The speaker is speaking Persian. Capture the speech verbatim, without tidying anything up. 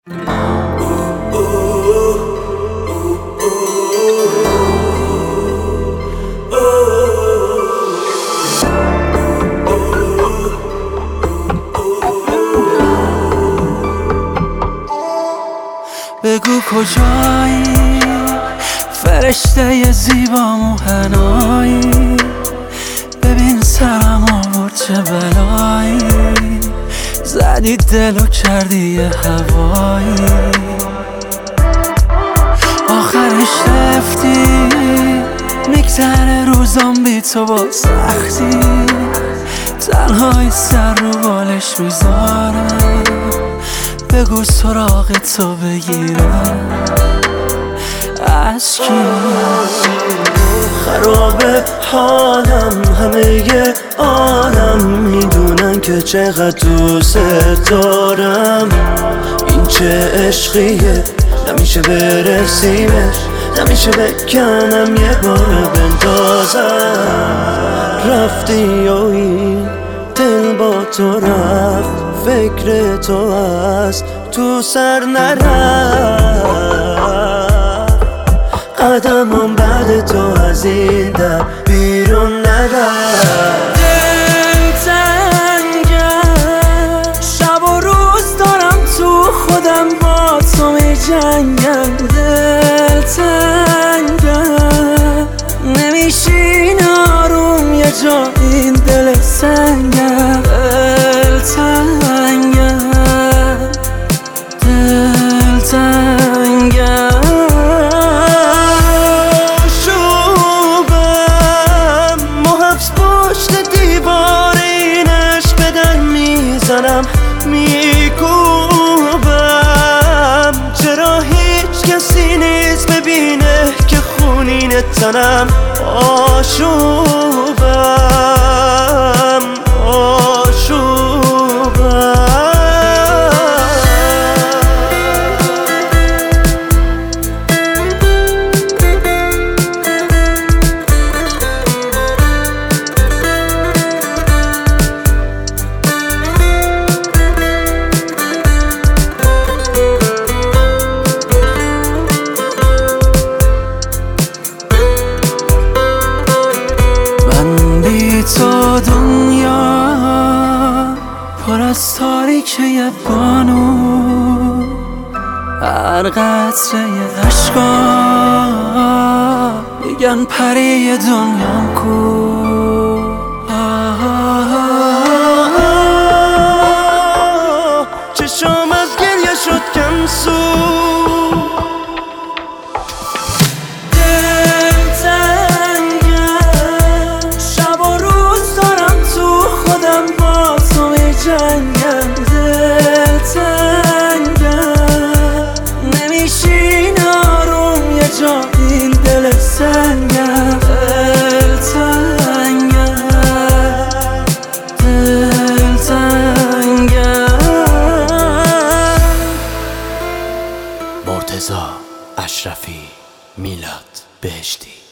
بگو کجایی فرشته زیبا موهنایی، ببین سرم آورد چه بلایی، زدی دل و کردی یه هوایی، آخرش رفتی میگذره روزام بی تو با سختی، تنهایی سر رو بالش میذارم، بگو سراغ تو بگیرم از کی؟ خرابه حالم، همه عالم میدونن که چقدر دوست دارم، این چه عشقیه نمیشه برسیمش، نمیشه بکنم یه بار بندازم، رفتی و این دل با تو رفت، فکر تو از تو سر نرفت، قدمم بعد تو از این در بیرون نرفت. دل تنگم، شب و روز دارم تو خودم با تو می جنگم، دل تنگم نمیشین آروم یه جا این دل سنگم، دل تنگم دل تنگم شوبم محبس پشت دیوار این عشق به در میزنم، میکوبم چرا هیچ کسی نیست ببینه که خونین تنم، آشوبم آشوبم تو دنیا پر از تاریکی بانو، هر قطره عشقا میگن پری دنیام کو، چشام از گریه شد کم سو، جنگم دل تنگم نمیشین آروم یه جا این دل سنگم، دل تنگم دل تنگم. مرتضی اشرفی، میلاد بهشتی.